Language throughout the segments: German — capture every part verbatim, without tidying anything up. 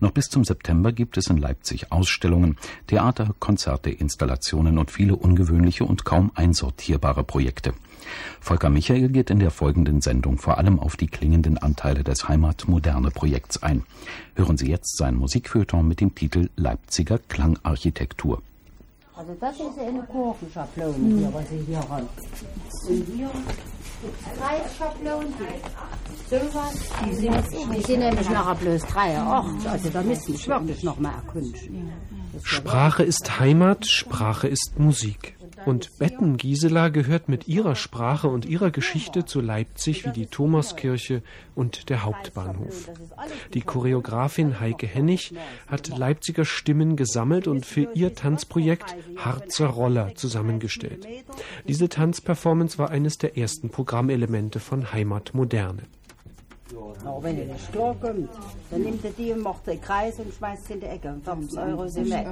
Noch bis zum September gibt es in Leipzig Ausstellungen, Theater, Konzerte, Installationen und viele ungewöhnliche und kaum einsortierbare Projekte. Volker Michael geht in der folgenden Sendung vor allem auf die klingenden Anteile des Heimat-Moderne-Projekts ein. Hören Sie jetzt sein Musikfeuilleton mit dem Titel Leipziger Klangarchitektur. Also das ist eine Kurvenschablone, hm. hier, was Sie hier haben. Und hier drei Schablonen, sowas. Die sind, die sind nämlich nachher bloß drei. Ach, also da müssen wir wirklich noch mal erkunden. Sprache ist Heimat, Sprache ist Musik. Und Betten Gisela gehört mit ihrer Sprache und ihrer Geschichte zu Leipzig wie die Thomaskirche und der Hauptbahnhof. Die Choreografin Heike Hennig hat Leipziger Stimmen gesammelt und für ihr Tanzprojekt Harzer Roller zusammengestellt. Diese Tanzperformance war eines der ersten Programmelemente von Heimat Moderne. Aber wenn ihr nicht klarkommt, dann nimmt ihr die und macht den Kreis und schmeißt sie in die Ecke. Und fünfzig Euro sind weg.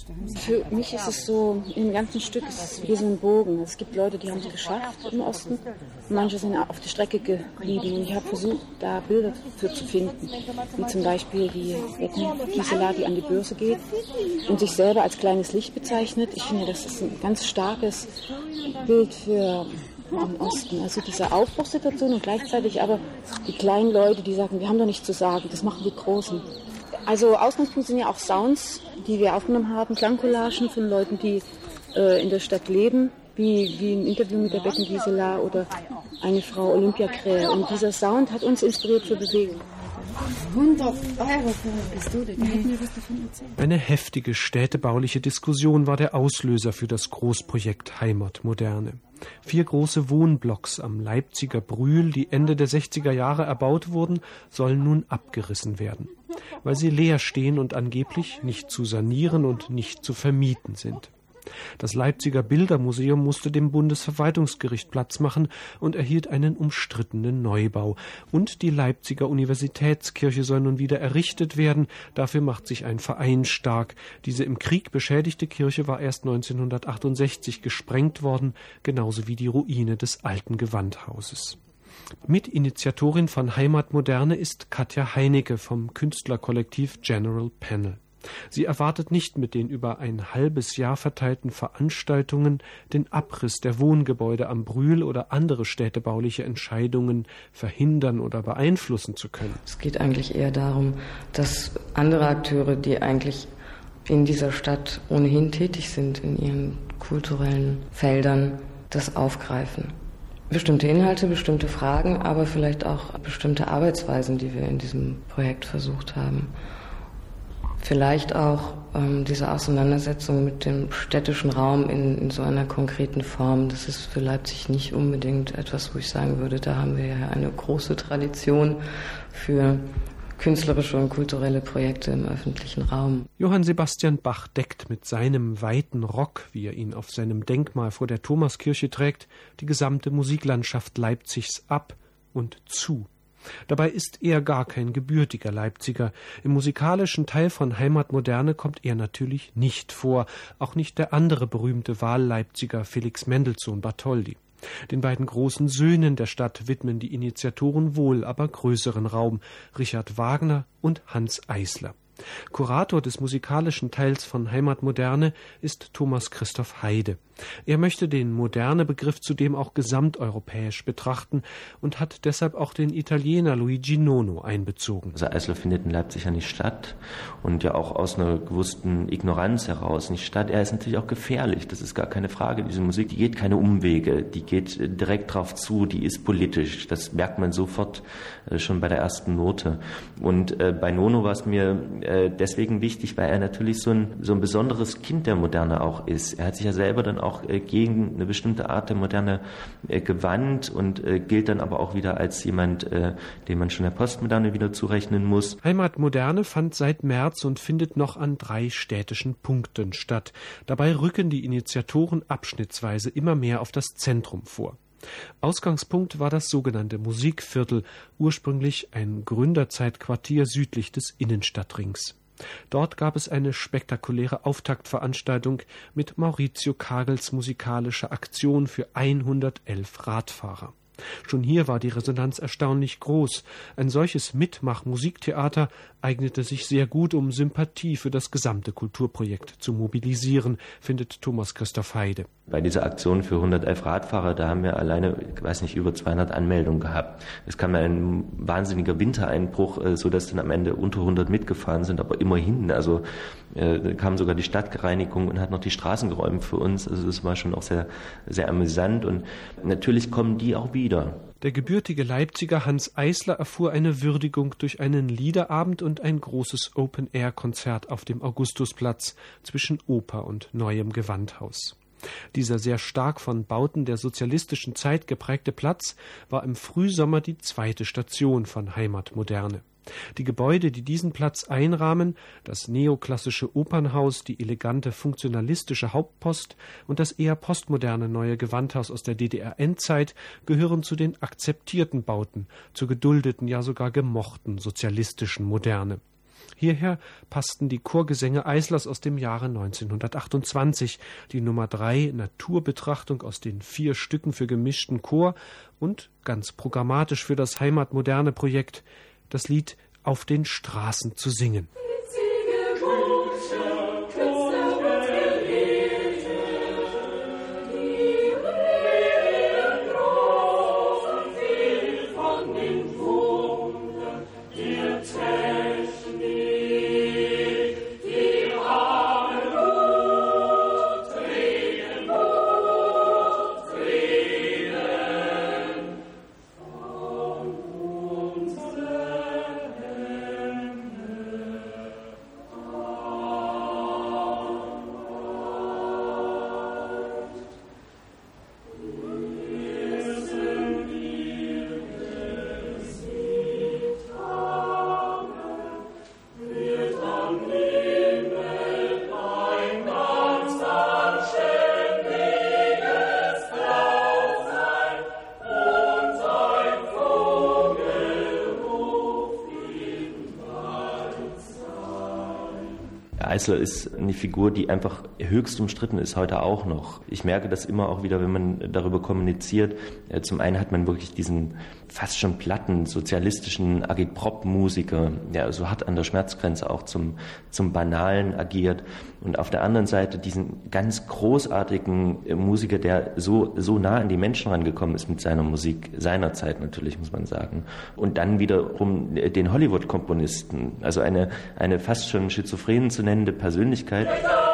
Für mich ist es so, im ganzen Stück ist es wie so ein Bogen. Es gibt Leute, die haben es geschafft im Osten. Manche sind auf der Strecke geblieben. Und ich habe versucht, da Bilder für zu finden. Wie zum Beispiel die Gisela, die an die Börse geht und sich selber als kleines Licht bezeichnet. Ich finde, das ist ein ganz starkes Bild für im Osten. Also diese Aufbruchssituation und gleichzeitig aber die kleinen Leute, die sagen, wir haben doch nichts zu sagen, das machen die Großen. Also Ausgangspunkt sind ja auch Sounds, die wir aufgenommen haben, Klangcollagen von Leuten, die äh, in der Stadt leben, wie, wie ein Interview mit der Betten Gisela oder eine Frau Olympiakrähe. Und dieser Sound hat uns inspiriert für Bewegung. hundert Euro für eine Pistole, da hätten wir was davon erzählt. Eine heftige städtebauliche Diskussion war der Auslöser für das Großprojekt Heimat Moderne. Vier große Wohnblocks am Leipziger Brühl, die Ende der sechziger Jahre erbaut wurden, sollen nun abgerissen werden, weil sie leer stehen und angeblich nicht zu sanieren und nicht zu vermieten sind. Das Leipziger Bildermuseum musste dem Bundesverwaltungsgericht Platz machen und erhielt einen umstrittenen Neubau. Und die Leipziger Universitätskirche soll nun wieder errichtet werden. Dafür macht sich ein Verein stark. Diese im Krieg beschädigte Kirche war erst neunzehnhundertachtundsechzig gesprengt worden, genauso wie die Ruine des alten Gewandhauses. Mitinitiatorin von Heimat Moderne ist Katja Heinecke vom Künstlerkollektiv General Panel. Sie erwartet nicht mit den über ein halbes Jahr verteilten Veranstaltungen den Abriss der Wohngebäude am Brühl oder andere städtebauliche Entscheidungen verhindern oder beeinflussen zu können. Es geht eigentlich eher darum, dass andere Akteure, die eigentlich in dieser Stadt ohnehin tätig sind, in ihren kulturellen Feldern, das aufgreifen. Bestimmte Inhalte, bestimmte Fragen, aber vielleicht auch bestimmte Arbeitsweisen, die wir in diesem Projekt versucht haben. Vielleicht auch ähm, diese Auseinandersetzung mit dem städtischen Raum in, in so einer konkreten Form. Das ist für Leipzig nicht unbedingt etwas, wo ich sagen würde, da haben wir ja eine große Tradition für künstlerische und kulturelle Projekte im öffentlichen Raum. Johann Sebastian Bach deckt mit seinem weiten Rock, wie er ihn auf seinem Denkmal vor der Thomaskirche trägt, die gesamte Musiklandschaft Leipzigs ab und zu. Dabei ist er gar kein gebürtiger Leipziger. Im musikalischen Teil von Heimat Moderne kommt er natürlich nicht vor, auch nicht der andere berühmte Wahlleipziger Felix Mendelssohn Bartholdy. Den beiden großen Söhnen der Stadt widmen die Initiatoren wohl aber größeren Raum, Richard Wagner und Hans Eisler. Kurator des musikalischen Teils von Heimat Moderne ist Thomas Christoph Heide. Er möchte den Moderne-Begriff zudem auch gesamteuropäisch betrachten und hat deshalb auch den Italiener Luigi Nono einbezogen. Also Eisler findet in Leipzig ja nicht statt und ja auch aus einer gewussten Ignoranz heraus nicht statt. Er ist natürlich auch gefährlich, das ist gar keine Frage. Diese Musik, die geht keine Umwege, die geht direkt drauf zu, die ist politisch. Das merkt man sofort äh, schon bei der ersten Note. Und äh, bei Nono war es mir äh, deswegen wichtig, weil er natürlich so ein, so ein besonderes Kind der Moderne auch ist. Er hat sich ja selber dann auch auch gegen eine bestimmte Art der Moderne gewandt und gilt dann aber auch wieder als jemand, dem man schon der Postmoderne wieder zurechnen muss. Heimat Moderne fand seit März und findet noch an drei städtischen Punkten statt. Dabei rücken die Initiatoren abschnittsweise immer mehr auf das Zentrum vor. Ausgangspunkt war das sogenannte Musikviertel, ursprünglich ein Gründerzeitquartier südlich des Innenstadtrings. Dort gab es eine spektakuläre Auftaktveranstaltung mit Maurizio Kagels musikalischer Aktion für hundertelf Radfahrer. Schon hier war die Resonanz erstaunlich groß. Ein solches Mitmach-Musiktheater eignete sich sehr gut, um Sympathie für das gesamte Kulturprojekt zu mobilisieren, findet Thomas Christoph Heide. Bei dieser Aktion für hundertelf Radfahrer, da haben wir alleine, ich weiß nicht, über zweihundert Anmeldungen gehabt. Es kam ein wahnsinniger Wintereinbruch, so dass dann am Ende unter hundert mitgefahren sind, aber immerhin, also äh, kam sogar die Stadtreinigung und hat noch die Straßen geräumt für uns. Also das war schon auch sehr, sehr amüsant und natürlich kommen die auch wieder. Der gebürtige Leipziger Hans Eisler erfuhr eine Würdigung durch einen Liederabend und ein großes Open-Air-Konzert auf dem Augustusplatz zwischen Oper und neuem Gewandhaus. Dieser sehr stark von Bauten der sozialistischen Zeit geprägte Platz war im Frühsommer die zweite Station von Heimatmoderne. Die Gebäude, die diesen Platz einrahmen, das neoklassische Opernhaus, die elegante funktionalistische Hauptpost und das eher postmoderne neue Gewandhaus aus der D D R-Endzeit, gehören zu den akzeptierten Bauten, zur geduldeten, ja sogar gemochten sozialistischen Moderne. Hierher passten die Chorgesänge Eislers aus dem Jahre neunzehnhundertachtundzwanzig, die Nummer drei Naturbetrachtung aus den vier Stücken für gemischten Chor und, ganz programmatisch für das Heimatmoderne Projekt, das Lied Auf den Straßen zu singen. Eisler ist eine Figur, die einfach höchst umstritten ist, heute auch noch. Ich merke das immer auch wieder, wenn man darüber kommuniziert. Zum einen hat man wirklich diesen fast schon platten, sozialistischen Agitprop-Musiker, der so hart an der Schmerzgrenze auch zum, zum Banalen agiert. Und auf der anderen Seite diesen ganz großartigen Musiker, der so, so nah an die Menschen rangekommen ist mit seiner Musik, seiner Zeit natürlich, muss man sagen. Und dann wiederum den Hollywood-Komponisten, also eine, eine fast schon schizophren zu nennende Persönlichkeit.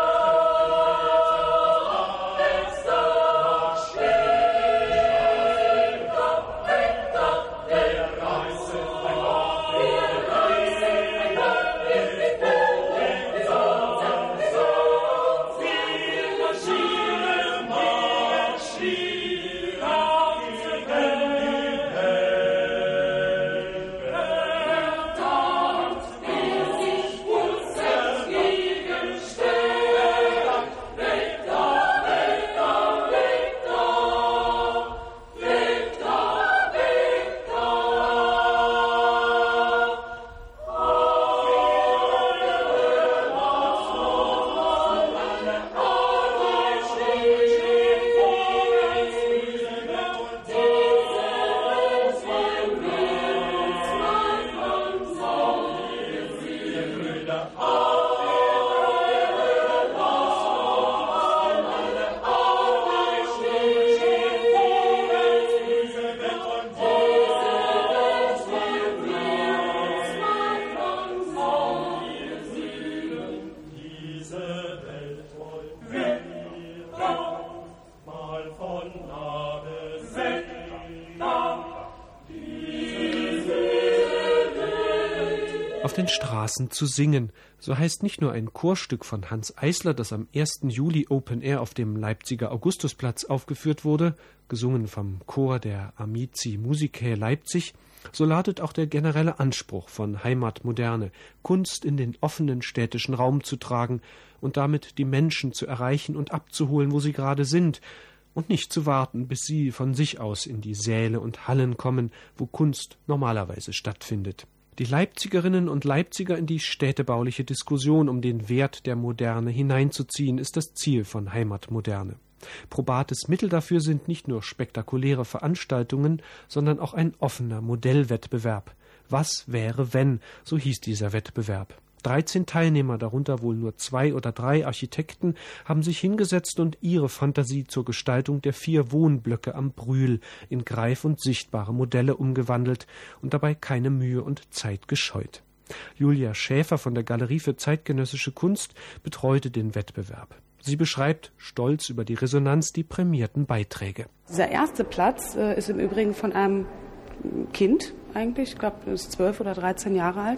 Auf den Straßen zu singen, so heißt nicht nur ein Chorstück von Hans Eisler, das am ersten Juli Open Air auf dem Leipziger Augustusplatz aufgeführt wurde, gesungen vom Chor der Amici Musicae Leipzig, so lautet auch der generelle Anspruch von Heimatmoderne, Kunst in den offenen städtischen Raum zu tragen und damit die Menschen zu erreichen und abzuholen, wo sie gerade sind, und nicht zu warten, bis sie von sich aus in die Säle und Hallen kommen, wo Kunst normalerweise stattfindet. Die Leipzigerinnen und Leipziger in die städtebauliche Diskussion um den Wert der Moderne hineinzuziehen, ist das Ziel von Heimatmoderne. Probates Mittel dafür sind nicht nur spektakuläre Veranstaltungen, sondern auch ein offener Modellwettbewerb. Was wäre, wenn? So hieß dieser Wettbewerb. dreizehn Teilnehmer, darunter wohl nur zwei oder drei Architekten, haben sich hingesetzt und ihre Fantasie zur Gestaltung der vier Wohnblöcke am Brühl in greif- und sichtbare Modelle umgewandelt und dabei keine Mühe und Zeit gescheut. Julia Schäfer von der Galerie für zeitgenössische Kunst betreute den Wettbewerb. Sie beschreibt stolz über die Resonanz die prämierten Beiträge. Dieser erste Platz äh, ist im Übrigen von einem Kind eigentlich, ich glaube, es ist zwölf oder dreizehn Jahre alt.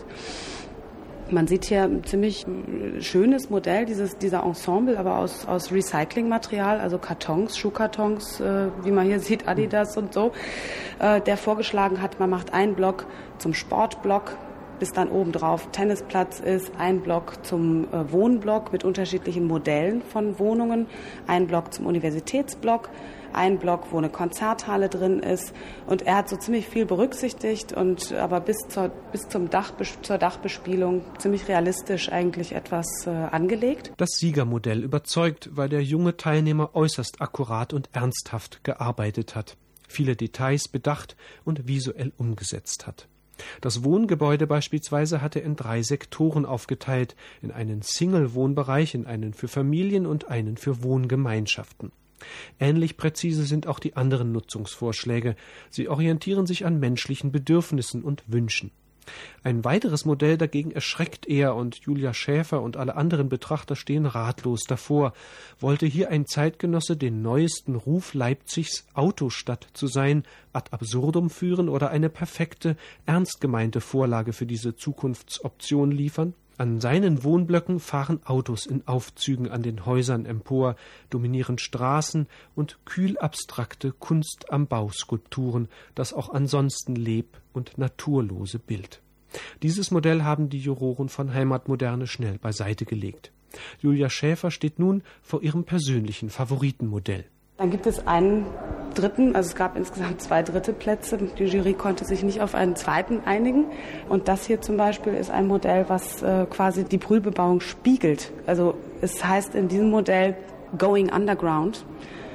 Man sieht hier ein ziemlich schönes Modell, dieses, dieser Ensemble, aber aus, aus Recyclingmaterial, also Kartons, Schuhkartons, äh, wie man hier sieht, Adidas und so, äh, der vorgeschlagen hat, man macht einen Block zum Sportblock, bis dann obendrauf Tennisplatz ist, ein Block zum äh, Wohnblock mit unterschiedlichen Modellen von Wohnungen, ein Block zum Universitätsblock, ein Block, wo eine Konzerthalle drin ist. Und er hat so ziemlich viel berücksichtigt und aber bis zur, bis zum Dach, zur Dachbespielung ziemlich realistisch eigentlich etwas äh, angelegt. Das Siegermodell überzeugt, weil der junge Teilnehmer äußerst akkurat und ernsthaft gearbeitet hat, viele Details bedacht und visuell umgesetzt hat. Das Wohngebäude beispielsweise hatte in drei Sektoren aufgeteilt, in einen Single-Wohnbereich, in einen für Familien und einen für Wohngemeinschaften. Ähnlich präzise sind auch die anderen Nutzungsvorschläge. Sie orientieren sich an menschlichen Bedürfnissen und Wünschen. Ein weiteres Modell dagegen erschreckt eher und Julia Schäfer und alle anderen Betrachter stehen ratlos davor. Wollte hier ein Zeitgenosse den neuesten Ruf Leipzigs, Autostadt zu sein, ad absurdum führen oder eine perfekte, ernst gemeinte Vorlage für diese Zukunftsoption liefern? An seinen Wohnblöcken fahren Autos in Aufzügen an den Häusern empor, dominieren Straßen und kühl abstrakte Kunst am Bauskulpturen, das auch ansonsten leb- und naturlose Bild. Dieses Modell haben die Juroren von Heimatmoderne schnell beiseite gelegt. Julia Schäfer steht nun vor ihrem persönlichen Favoritenmodell. Dann gibt es einen dritten, also es gab insgesamt zwei dritte Plätze. Die Jury konnte sich nicht auf einen zweiten einigen. Und das hier zum Beispiel ist ein Modell, was äh, quasi die Brühlbebauung spiegelt. Also es heißt in diesem Modell Going Underground.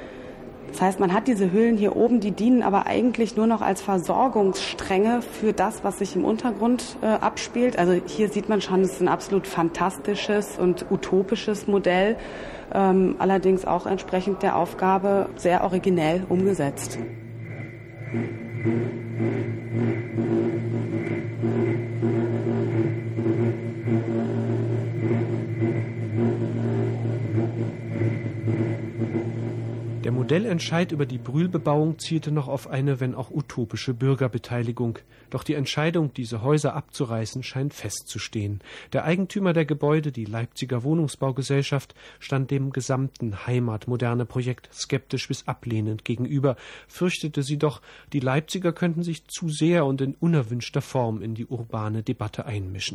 Das heißt, man hat diese Höhlen hier oben, die dienen aber eigentlich nur noch als Versorgungsstränge für das, was sich im Untergrund äh, abspielt. Also hier sieht man schon, es ist ein absolut fantastisches und utopisches Modell, ähm, allerdings auch entsprechend der Aufgabe sehr originell umgesetzt. Der Modellentscheid über die Brühlbebauung zielte noch auf eine, wenn auch utopische Bürgerbeteiligung. Doch die Entscheidung, diese Häuser abzureißen, scheint festzustehen. Der Eigentümer der Gebäude, die Leipziger Wohnungsbaugesellschaft, stand dem gesamten Heimatmoderne-Projekt skeptisch bis ablehnend gegenüber, fürchtete sie doch, die Leipziger könnten sich zu sehr und in unerwünschter Form in die urbane Debatte einmischen.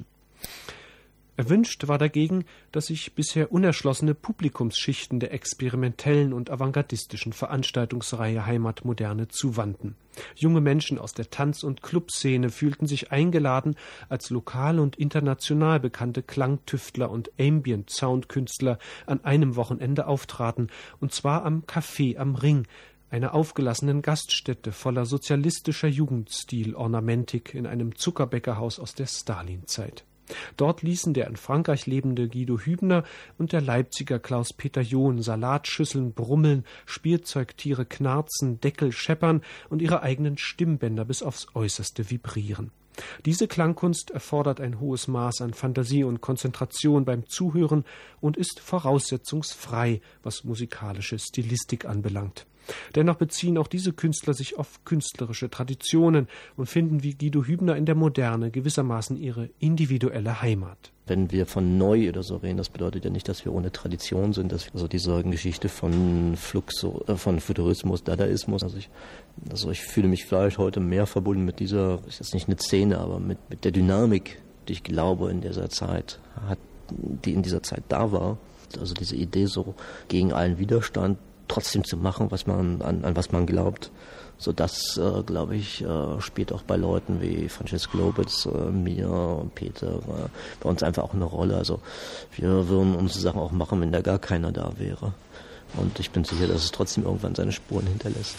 Erwünscht war dagegen, dass sich bisher unerschlossene Publikumsschichten der experimentellen und avantgardistischen Veranstaltungsreihe Heimatmoderne zuwandten. Junge Menschen aus der Tanz- und Clubszene fühlten sich eingeladen, als lokal und international bekannte Klangtüftler und Ambient-Soundkünstler an einem Wochenende auftraten, und zwar am Café am Ring, einer aufgelassenen Gaststätte voller sozialistischer Jugendstil-Ornamentik in einem Zuckerbäckerhaus aus der Stalinzeit. Dort ließen der in Frankreich lebende Guido Hübner und der Leipziger Klaus-Peter John Salatschüsseln brummeln, Spielzeugtiere knarzen, Deckel scheppern und ihre eigenen Stimmbänder bis aufs Äußerste vibrieren. Diese Klangkunst erfordert ein hohes Maß an Fantasie und Konzentration beim Zuhören und ist voraussetzungsfrei, was musikalische Stilistik anbelangt. Dennoch beziehen auch diese Künstler sich auf künstlerische Traditionen und finden wie Guido Hübner in der Moderne gewissermaßen ihre individuelle Heimat. Wenn wir von neu oder so reden, das bedeutet ja nicht, dass wir ohne Tradition sind, dass wir also diese Geschichte von Fluxo, äh, von Futurismus, Dadaismus, also ich, also ich fühle mich vielleicht heute mehr verbunden mit dieser, ist jetzt nicht eine Szene, aber mit, mit der Dynamik, die ich glaube in dieser Zeit hat, die in dieser Zeit da war. Also diese Idee so gegen allen Widerstand trotzdem zu machen, was man an, an was man glaubt. So das, äh, glaube ich, äh, spielt auch bei Leuten wie Francesco Lopez, äh, mir und Peter, äh, bei uns einfach auch eine Rolle. Also wir würden unsere Sachen auch machen, wenn da gar keiner da wäre. Und ich bin sicher, dass es trotzdem irgendwann seine Spuren hinterlässt.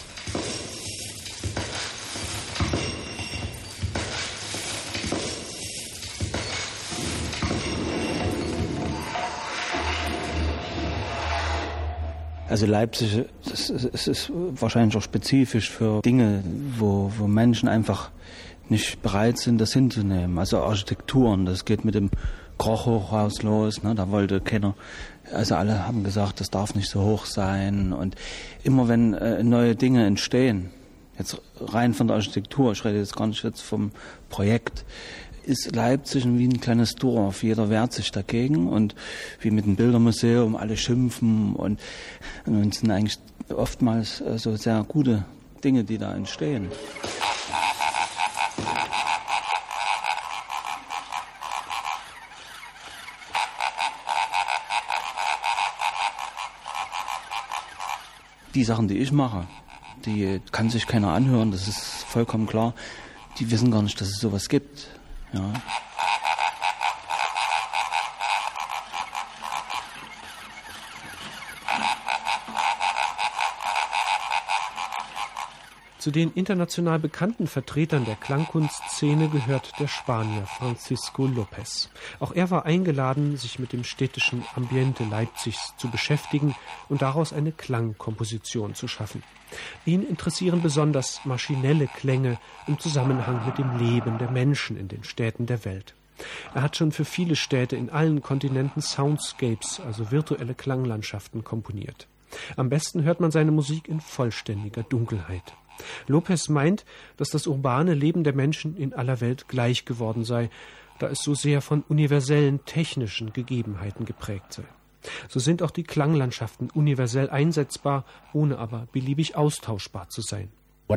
Also Leipzig, es ist, ist wahrscheinlich auch spezifisch für Dinge, wo, wo Menschen einfach nicht bereit sind, das hinzunehmen. Also Architekturen, das geht mit dem Kroch-Hochhaus los, ne? Da wollte keiner, also alle haben gesagt, das darf nicht so hoch sein. Und immer wenn äh, neue Dinge entstehen, jetzt rein von der Architektur, ich rede jetzt gar nicht jetzt vom Projekt, ist Leipzig wie ein kleines Dorf. Jeder wehrt sich dagegen und wie mit dem Bildermuseum, alle schimpfen und, und es sind eigentlich oftmals äh, so sehr gute Dinge, die da entstehen. Die Sachen, die ich mache, die kann sich keiner anhören, das ist vollkommen klar. Die wissen gar nicht, dass es sowas gibt. Ja. Zu den international bekannten Vertretern der Klangkunstszene gehört der Spanier Francisco López. Auch er war eingeladen, sich mit dem städtischen Ambiente Leipzigs zu beschäftigen und daraus eine Klangkomposition zu schaffen. Ihn interessieren besonders maschinelle Klänge im Zusammenhang mit dem Leben der Menschen in den Städten der Welt. Er hat schon für viele Städte in allen Kontinenten Soundscapes, also virtuelle Klanglandschaften, komponiert. Am besten hört man seine Musik in vollständiger Dunkelheit. López meint, dass das urbane Leben der Menschen in aller Welt gleich geworden sei, da es so sehr von universellen technischen Gegebenheiten geprägt sei. So sind auch die Klanglandschaften universell einsetzbar, ohne aber beliebig austauschbar zu sein.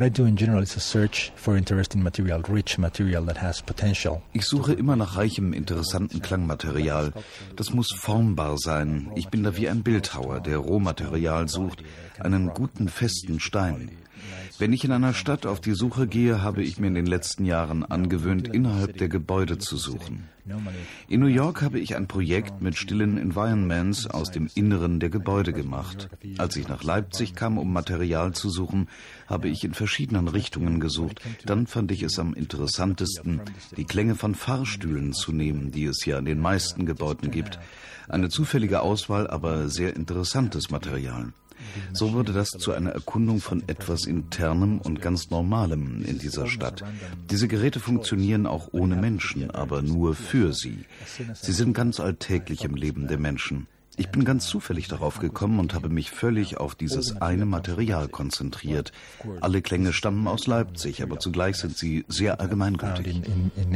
Ich suche immer nach reichem, interessanten Klangmaterial. Das muss formbar sein. Ich bin da wie ein Bildhauer, der Rohmaterial sucht, einen guten, festen Stein. Wenn ich in einer Stadt auf die Suche gehe, habe ich mir in den letzten Jahren angewöhnt, innerhalb der Gebäude zu suchen. In New York habe ich ein Projekt mit stillen Environments aus dem Inneren der Gebäude gemacht. Als ich nach Leipzig kam, um Material zu suchen, habe ich in verschiedenen Richtungen gesucht. Dann fand ich es am interessantesten, die Klänge von Fahrstühlen zu nehmen, die es ja in den meisten Gebäuden gibt. Eine zufällige Auswahl, aber sehr interessantes Material. So wurde das zu einer Erkundung von etwas Internem und ganz Normalem in dieser Stadt. Diese Geräte funktionieren auch ohne Menschen, aber nur für sie. Sie sind ganz alltäglich im Leben der Menschen. Ich bin ganz zufällig darauf gekommen und habe mich völlig auf dieses eine Material konzentriert. Alle Klänge stammen aus Leipzig, aber zugleich sind sie sehr allgemeingültig.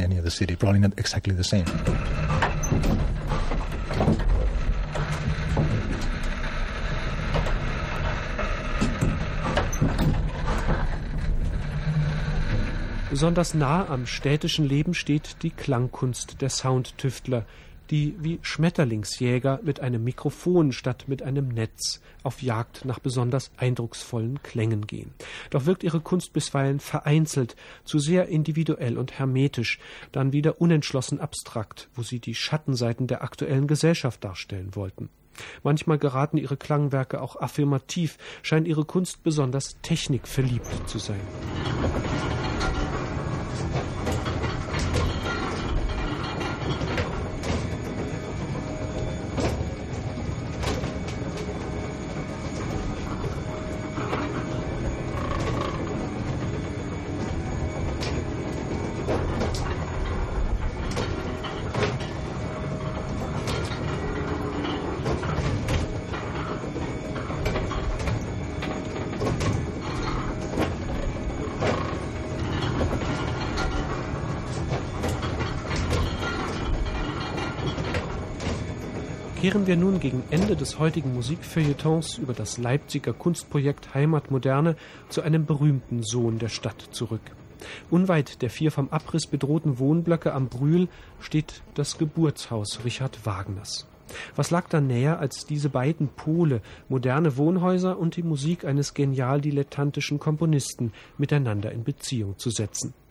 Besonders nah am städtischen Leben steht die Klangkunst der Soundtüftler, die wie Schmetterlingsjäger mit einem Mikrofon statt mit einem Netz auf Jagd nach besonders eindrucksvollen Klängen gehen. Doch wirkt ihre Kunst bisweilen vereinzelt, zu sehr individuell und hermetisch, dann wieder unentschlossen abstrakt, wo sie die Schattenseiten der aktuellen Gesellschaft darstellen wollten. Manchmal geraten ihre Klangwerke auch affirmativ, scheint ihre Kunst besonders technikverliebt zu sein. Kehren wir nun gegen Ende des heutigen Musikfeuilletons über das Leipziger Kunstprojekt Heimat Moderne zu einem berühmten Sohn der Stadt zurück. Unweit der vier vom Abriss bedrohten Wohnblöcke am Brühl steht das Geburtshaus Richard Wagners. Was lag da näher, als diese beiden Pole, moderne Wohnhäuser und die Musik eines genial dilettantischen Komponisten, miteinander in Beziehung zu setzen?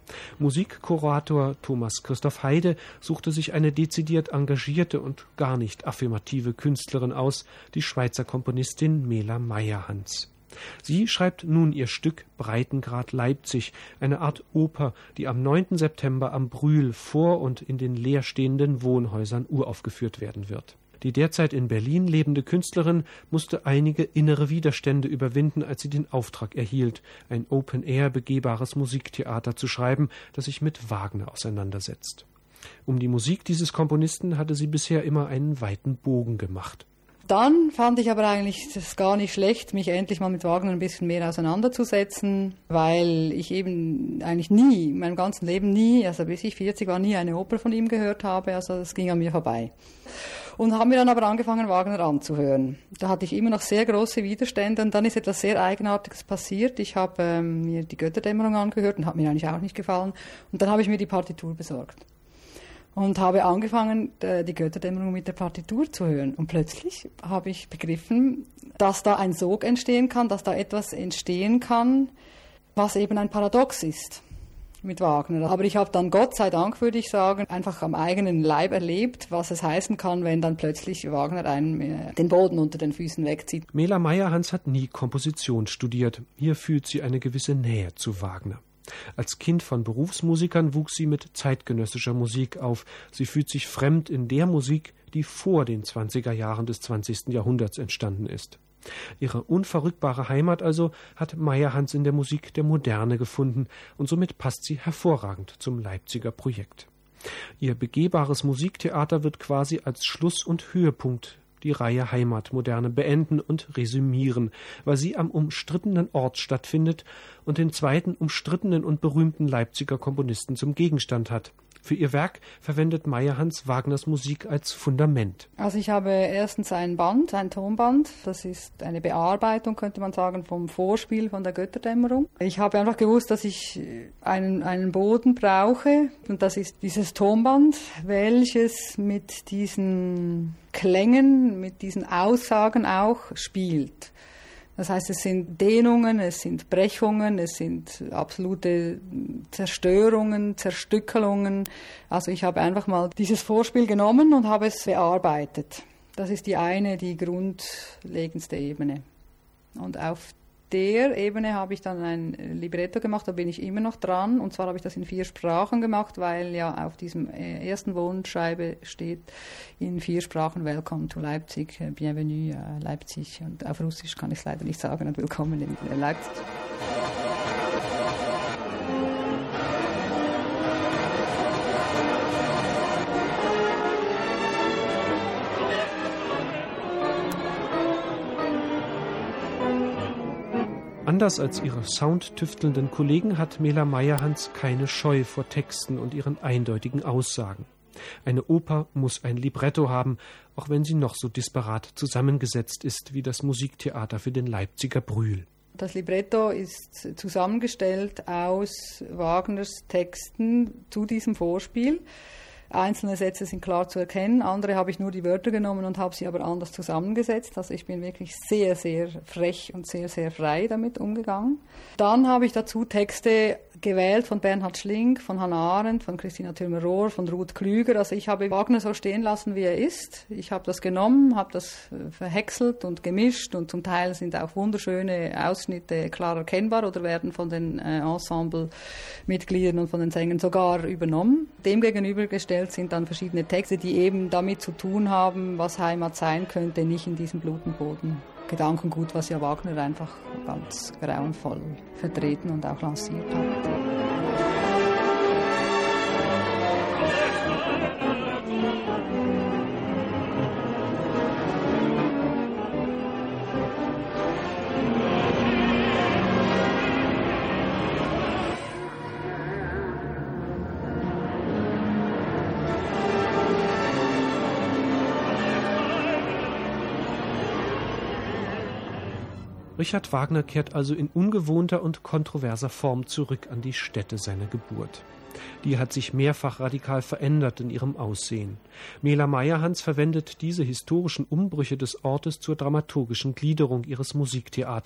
Musikkurator Thomas Christoph Heide suchte sich eine dezidiert engagierte und gar nicht affirmative Künstlerin aus, die Schweizer Komponistin Mela Meyerhans. Sie schreibt nun ihr Stück Breitengrad Leipzig, eine Art Oper, die am neunten September am Brühl vor und in den leerstehenden Wohnhäusern uraufgeführt werden wird. Die derzeit in Berlin lebende Künstlerin musste einige innere Widerstände überwinden, als sie den Auftrag erhielt, ein Open-Air begehbares Musiktheater zu schreiben, das sich mit Wagner auseinandersetzt. Um die Musik dieses Komponisten hatte sie bisher immer einen weiten Bogen gemacht. Dann fand ich aber eigentlich das gar nicht schlecht, mich endlich mal mit Wagner ein bisschen mehr auseinanderzusetzen, weil ich eben eigentlich nie, in meinem ganzen Leben nie, also bis ich vierzig war, nie eine Oper von ihm gehört habe, also das ging an mir vorbei. Und habe mir dann aber angefangen, Wagner anzuhören. Da hatte ich immer noch sehr große Widerstände und dann ist etwas sehr Eigenartiges passiert. Ich habe ähm, mir die Götterdämmerung angehört und hat mir eigentlich auch nicht gefallen. Und dann habe ich mir die Partitur besorgt und habe angefangen, die Götterdämmerung mit der Partitur zu hören. Und plötzlich habe ich begriffen, dass da ein Sog entstehen kann, dass da etwas entstehen kann, was eben ein Paradox ist mit Wagner. Aber ich habe dann, Gott sei Dank, würde ich sagen, einfach am eigenen Leib erlebt, was es heißen kann, wenn dann plötzlich Wagner einem den Boden unter den Füßen wegzieht. Mela Meyerhans hat nie Komposition studiert. Hier fühlt sie eine gewisse Nähe zu Wagner. Als Kind von Berufsmusikern wuchs sie mit zeitgenössischer Musik auf. Sie fühlt sich fremd in der Musik, die vor den zwanziger Jahren des zwanzigsten Jahrhunderts entstanden ist. Ihre unverrückbare Heimat also hat Meyerhans in der Musik der Moderne gefunden und somit passt sie hervorragend zum Leipziger Projekt. Ihr begehbares Musiktheater wird quasi als Schluss und Höhepunkt die Reihe Heimatmoderne beenden und resümieren, weil sie am umstrittenen Ort stattfindet und den zweiten umstrittenen und berühmten Leipziger Komponisten zum Gegenstand hat. Für ihr Werk verwendet Meyerhans Wagners Musik als Fundament. Also ich habe erstens ein Band, ein Tonband. Das ist eine Bearbeitung, könnte man sagen, vom Vorspiel von der Götterdämmerung. Ich habe einfach gewusst, dass ich einen, einen Boden brauche. Und das ist dieses Tonband, welches mit diesen Klängen, mit diesen Aussagen auch spielt. Das heißt, es sind Dehnungen, es sind Brechungen, es sind absolute Zerstörungen, Zerstückelungen. Also ich habe einfach mal dieses Vorspiel genommen und habe es bearbeitet. Das ist die eine, die grundlegendste Ebene. Und auf der Ebene habe ich dann ein Libretto gemacht, da bin ich immer noch dran. Und zwar habe ich das in vier Sprachen gemacht, weil ja auf diesem ersten Wohnscheibe steht in vier Sprachen Welcome to Leipzig, Bienvenue Leipzig. Und auf Russisch kann ich es leider nicht sagen und Willkommen in Leipzig. Anders als ihre soundtüftelnden Kollegen hat Mela Meyerhans keine Scheu vor Texten und ihren eindeutigen Aussagen. Eine Oper muss ein Libretto haben, auch wenn sie noch so disparat zusammengesetzt ist wie das Musiktheater für den Leipziger Brühl. Das Libretto ist zusammengestellt aus Wagners Texten zu diesem Vorspiel. Einzelne Sätze sind klar zu erkennen, andere habe ich nur die Wörter genommen und habe sie aber anders zusammengesetzt. Also ich bin wirklich sehr, sehr frech und sehr, sehr frei damit umgegangen. Dann habe ich dazu Texte gewählt von Bernhard Schlink, von Hannah Arendt, von Christina Thürmer-Rohr, von Ruth Klüger. Also ich habe Wagner so stehen lassen, wie er ist. Ich habe das genommen, habe das verhäckselt und gemischt und zum Teil sind auch wunderschöne Ausschnitte klar erkennbar oder werden von den äh, Ensemblemitgliedern und von den Sängern sogar übernommen. Dem gegenübergestellt sind dann verschiedene Texte, die eben damit zu tun haben, was Heimat sein könnte, nicht in diesem Blutenboden. Gedankengut, was ja Wagner einfach ganz grauenvoll vertreten und auch lanciert hat. Richard Wagner kehrt also in ungewohnter und kontroverser Form zurück an die Stätte seiner Geburt. Die hat sich mehrfach radikal verändert in ihrem Aussehen. Mela Meyerhans verwendet diese historischen Umbrüche des Ortes zur dramaturgischen Gliederung ihres Musiktheaters.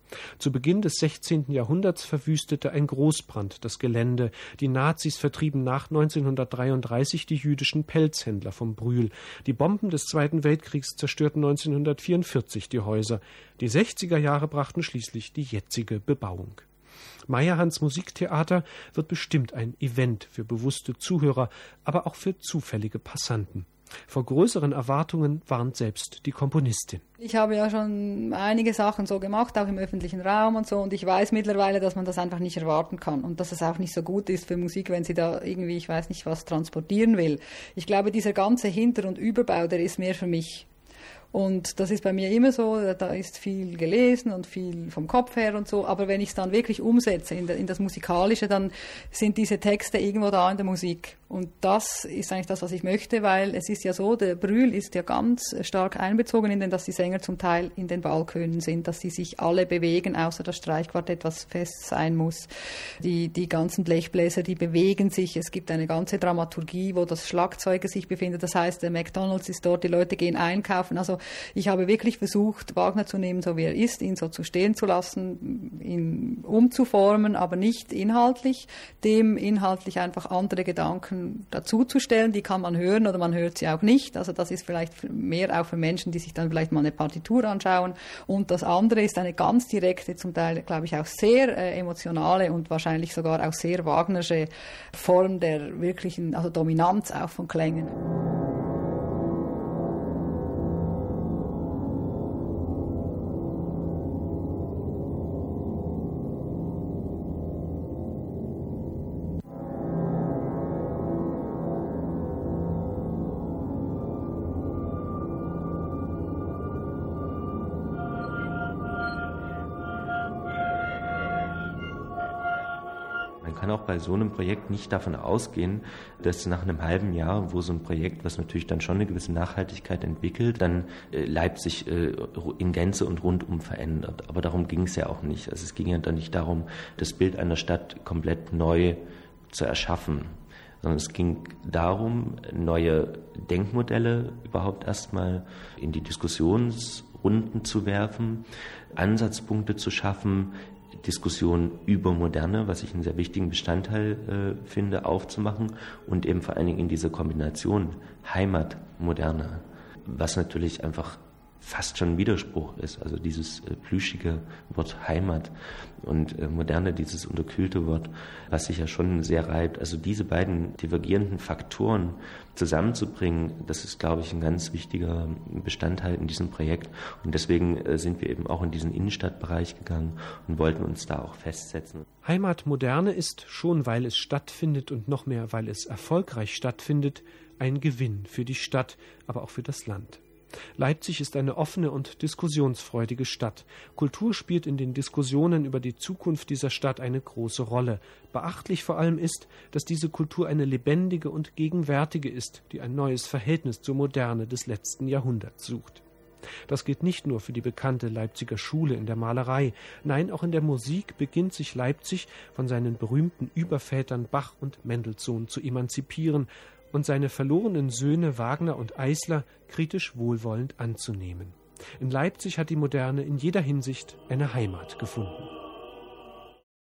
Zu Beginn des sechzehnten Jahrhunderts verwüstete ein Großbrand das Gelände. Die Nazis vertrieben nach neunzehnhundertdreiunddreißig die jüdischen Pelzhändler vom Brühl. Die Bomben des Zweiten Weltkriegs zerstörten neunzehnhundertvierundvierzig die Häuser. Die sechziger Jahre brachten schließlich die jetzige Bebauung. Meyerhans Musiktheater wird bestimmt ein Event für bewusste Zuhörer, aber auch für zufällige Passanten. Vor größeren Erwartungen warnt selbst die Komponistin. Ich habe ja schon einige Sachen so gemacht, auch im öffentlichen Raum und so, und ich weiß mittlerweile, dass man das einfach nicht erwarten kann und dass es auch nicht so gut ist für Musik, wenn sie da irgendwie, ich weiß nicht, was transportieren will. Ich glaube, dieser ganze Hinter- und Überbau, der ist mehr für mich. Und das ist bei mir immer so, da ist viel gelesen und viel vom Kopf her und so, aber wenn ich es dann wirklich umsetze in, in das Musikalische, dann sind diese Texte irgendwo da in der Musik. Und das ist eigentlich das, was ich möchte, weil es ist ja so, der Brühl ist ja ganz stark einbezogen in den, dass die Sänger zum Teil in den Ballkönen sind, dass sie sich alle bewegen, außer das Streichquartett, was fest sein muss. Die, die ganzen Blechbläser, die bewegen sich. Es gibt eine ganze Dramaturgie, wo das Schlagzeuger sich befindet. Das heißt, der McDonald's ist dort, die Leute gehen einkaufen. Also ich habe wirklich versucht, Wagner zu nehmen, so wie er ist, ihn so zu stehen zu lassen, ihn umzuformen, aber nicht inhaltlich, dem inhaltlich einfach andere Gedanken dazuzustellen, die kann man hören oder man hört sie auch nicht. Also das ist vielleicht mehr auch für Menschen, die sich dann vielleicht mal eine Partitur anschauen. Und das andere ist eine ganz direkte, zum Teil, glaube ich, auch sehr äh, emotionale und wahrscheinlich sogar auch sehr Wagnersche Form der wirklichen, also Dominanz auch von Klängen. Man kann auch bei so einem Projekt nicht davon ausgehen, dass nach einem halben Jahr, wo so ein Projekt, was natürlich dann schon eine gewisse Nachhaltigkeit entwickelt, dann Leipzig in Gänze und rundum verändert. Aber darum ging es ja auch nicht. Also es ging ja dann nicht darum, das Bild einer Stadt komplett neu zu erschaffen, sondern es ging darum, neue Denkmodelle überhaupt erstmal in die Diskussionsrunden zu werfen, Ansatzpunkte zu schaffen, Diskussion über Moderne, was ich einen sehr wichtigen Bestandteil äh, finde, aufzumachen und eben vor allen Dingen in dieser Kombination Heimat, Moderne, was natürlich einfach fast schon ein Widerspruch ist, also dieses äh, plüschige Wort Heimat und äh, Moderne, dieses unterkühlte Wort, was sich ja schon sehr reibt. Also diese beiden divergierenden Faktoren zusammenzubringen, das ist, glaube ich, ein ganz wichtiger Bestandteil in diesem Projekt. Und deswegen äh, sind wir eben auch in diesen Innenstadtbereich gegangen und wollten uns da auch festsetzen. Heimat Moderne ist, schon weil es stattfindet und noch mehr, weil es erfolgreich stattfindet, ein Gewinn für die Stadt, aber auch für das Land. Leipzig ist eine offene und diskussionsfreudige Stadt. Kultur spielt in den Diskussionen über die Zukunft dieser Stadt eine große Rolle. Beachtlich vor allem ist, dass diese Kultur eine lebendige und gegenwärtige ist, die ein neues Verhältnis zur Moderne des letzten Jahrhunderts sucht. Das gilt nicht nur für die bekannte Leipziger Schule in der Malerei. Nein, auch in der Musik beginnt sich Leipzig von seinen berühmten Übervätern Bach und Mendelssohn zu emanzipieren und seine verlorenen Söhne Wagner und Eisler kritisch wohlwollend anzunehmen. In Leipzig hat die Moderne in jeder Hinsicht eine Heimat gefunden.